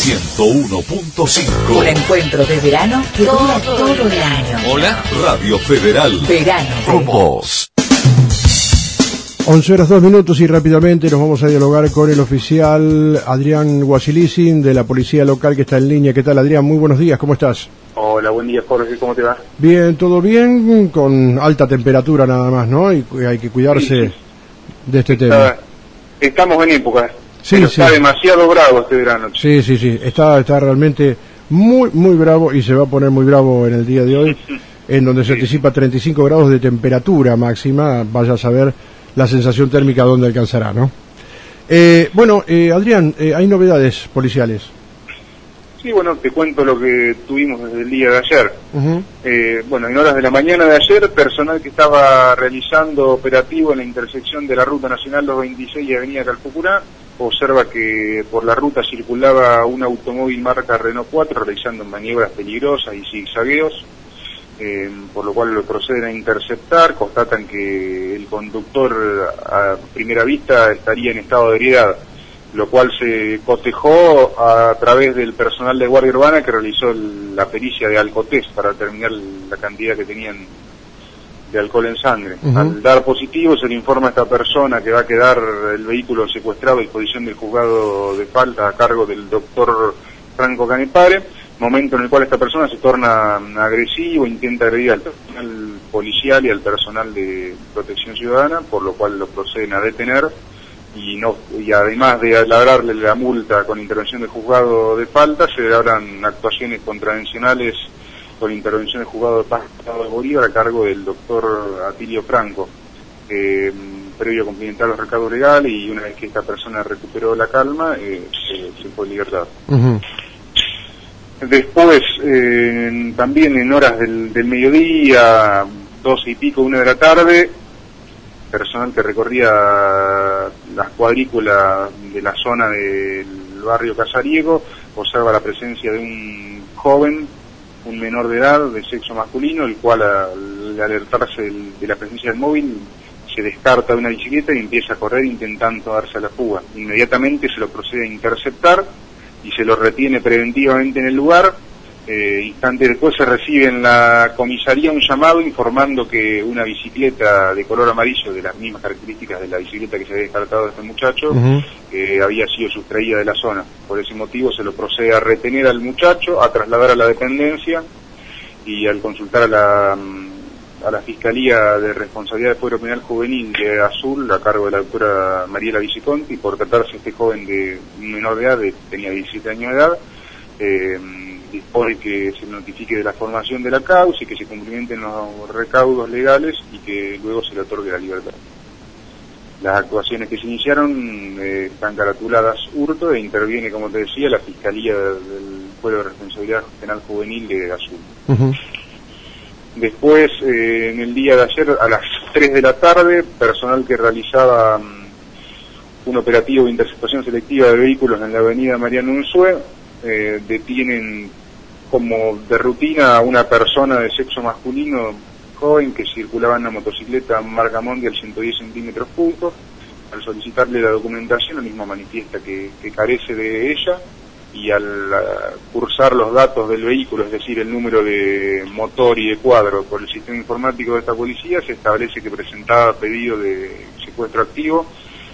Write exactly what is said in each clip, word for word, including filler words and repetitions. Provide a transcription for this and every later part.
ciento uno punto cinco. Un encuentro de verano que dura todo el año. Hola, Radio Federal. Verano. Con vos. once horas dos minutos y rápidamente nos vamos a dialogar con el oficial Adrián Guasilicin de la policía local que está en línea. ¿Qué tal, Adrián? Muy buenos días, ¿cómo estás? Hola, buen día, Jorge, ¿cómo te va? Bien, todo bien, con alta temperatura nada más, ¿no? Y hay que cuidarse sí, sí. de este tema. Está, estamos en época, sí, pero sí. Está demasiado bravo este verano. Sí, sí, sí, está, está realmente muy, muy bravo y se va a poner muy bravo en el día de hoy, en donde se sí. anticipa treinta y cinco grados de temperatura máxima, vaya a saber la sensación térmica dónde alcanzará, ¿no? Eh, bueno, eh, Adrián, eh, hay novedades policiales. Sí, bueno, te cuento lo que tuvimos desde el día de ayer. Uh-huh. Eh, bueno, en horas de la mañana de ayer, personal que estaba realizando operativo en la intersección de la Ruta Nacional dos veintiséis y Avenida Calfucurá, observa que por la ruta circulaba un automóvil marca Renault cuatro realizando maniobras peligrosas y zigzagueos, eh, por lo cual lo proceden a interceptar, constatan que el conductor a primera vista estaría en estado de ebriedad, lo cual se cotejó a través del personal de Guardia Urbana que realizó el, la pericia de alcotés para determinar la cantidad que tenían de alcohol en sangre. Uh-huh. Al dar positivo se le informa a esta persona que va a quedar el vehículo secuestrado a disposición del juzgado de falta a cargo del doctor Franco Canepare, momento en el cual esta persona se torna agresivo, intenta agredir al personal policial y al personal de protección ciudadana, por lo cual lo proceden a detener. Y, no, y además de labrarle la multa con intervención del juzgado de falta, se labran actuaciones contravencionales con intervención del juzgado de paz de Bolívar a cargo del doctor Atilio Franco, eh, previo cumplimientar los recados legales, y una vez que esta persona recuperó la calma, eh, se, se fue en libertad. Uh-huh. Después, eh, también en horas del, del mediodía, doce y pico, una de la tarde, personal que recorría las cuadrículas de la zona del barrio Casariego observa la presencia de un joven, un menor de edad, de sexo masculino, el cual al alertarse del, de la presencia del móvil se descarta de una bicicleta y empieza a correr intentando darse a la fuga. Inmediatamente se lo procede a interceptar y se lo retiene preventivamente en el lugar. Eh, instantes después se recibe en la comisaría un llamado informando que una bicicleta de color amarillo, de las mismas características de la bicicleta que se había descartado de este muchacho, uh-huh. eh, había sido sustraída de la zona. Por ese motivo se lo procede a retener al muchacho, a trasladar a la dependencia, y al consultar a la, a la Fiscalía de Responsabilidad de Fuero Penal Juvenil de Azul, a cargo de la doctora Mariela Viciconti, por tratarse de este joven de menor de edad, de, tenía diecisiete años de edad, eh, dispone que se notifique de la formación de la causa y que se cumplimenten los recaudos legales y que luego se le otorgue la libertad. Las actuaciones que se iniciaron eh, están caratuladas hurto e interviene, como te decía, la Fiscalía del Fuero de Responsabilidad Penal Juvenil de Azul. Uh-huh. Después, eh, en el día de ayer, a las tres de la tarde, personal que realizaba um, un operativo de interceptación selectiva de vehículos en la avenida Mariano Unzué, eh, detienen como de rutina a una persona de sexo masculino joven que circulaba en una motocicleta marca Mondial ciento diez centímetros cúbicos. Al solicitarle la documentación, el mismo manifiesta que, que carece de ella, y al uh, cursar los datos del vehículo, es decir, el número de motor y de cuadro por el sistema informático de esta policía, se establece que presentaba pedido de secuestro activo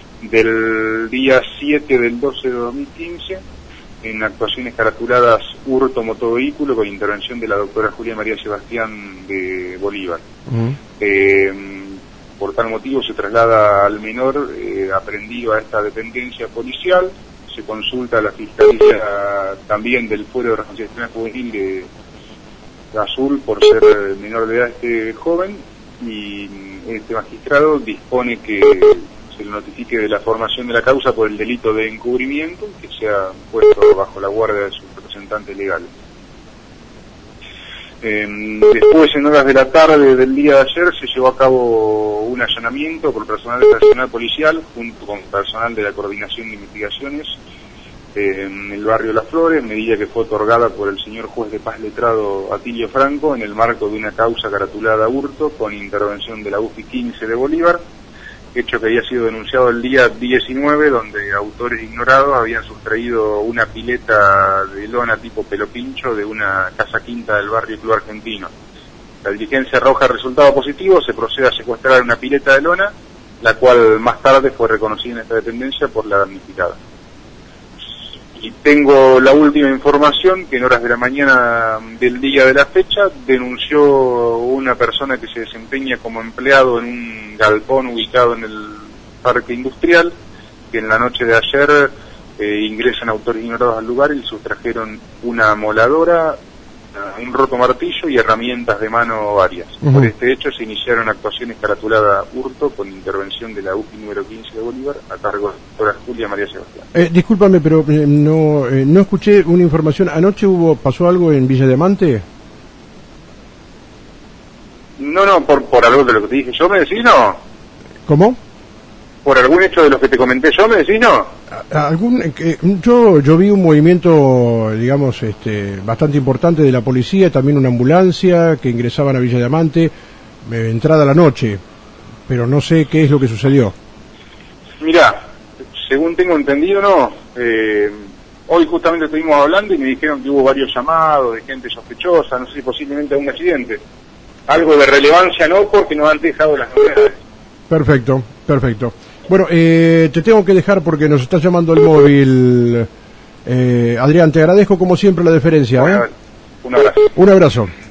del día siete del doce de dos mil quince, en actuaciones caratuladas hurto motovehículo con intervención de la doctora Julia María Sebastián de Bolívar. Uh-huh. Eh, por tal motivo se traslada al menor eh, aprehendido a esta dependencia policial, se consulta a la Fiscalía también del Fuero de Responsabilidad Juvenil de, de Azul por ser menor de edad este joven, y este magistrado dispone que se le notifique de la formación de la causa por el delito de encubrimiento, que sea puesto bajo la guardia de sus representantes legales. Eh, después, en horas de la tarde del día de ayer, se llevó a cabo un allanamiento por personal de estacional policial junto con personal de la Coordinación de Investigaciones eh, en el barrio Las Flores, medida que fue otorgada por el señor juez de paz letrado Atilio Franco en el marco de una causa caratulada hurto con intervención de la U F I quince de Bolívar. hecho que había sido denunciado el día diecinueve, donde autores ignorados habían sustraído una pileta de lona tipo pelo pincho de una casa quinta del barrio Club Argentino. La diligencia arroja resultado positivo, se procede a secuestrar una pileta de lona, la cual más tarde fue reconocida en esta dependencia por la damnificada. Y tengo la última información, que en horas de la mañana del día de la fecha denunció una persona que se desempeña como empleado en un galpón ubicado en el parque industrial, que en la noche de ayer eh, ingresan autores ignorados al lugar y sustrajeron una moladora, un roto martillo y herramientas de mano varias. Uh-huh. Por este hecho se iniciaron actuaciones caratulada hurto con intervención de la U P I número quince de Bolívar a cargo de la doctora Julia María Sebastián. Eh, discúlpame, pero eh, no eh, no escuché una información. ¿Anoche hubo pasó algo en Villa Diamante? No, no, por, por algo de lo que te dije yo, ¿me decís no? ¿Cómo? ¿Por algún hecho de los que te comenté yo, me decís no? Algún, eh, yo yo vi un movimiento, digamos, este, bastante importante de la policía, también una ambulancia que ingresaban a Villa Diamante, eh, entrada a la noche, pero no sé qué es lo que sucedió. Mirá, según tengo entendido, no. Eh, hoy justamente estuvimos hablando y me dijeron que hubo varios llamados de gente sospechosa, no sé si posiblemente un accidente. Algo de relevancia no, porque nos han dejado las novedades. Perfecto, perfecto. Bueno, eh, te tengo que dejar porque nos está llamando el móvil. Eh, Adrián, te agradezco como siempre la deferencia. Bueno, ¿eh? Un abrazo. Un abrazo.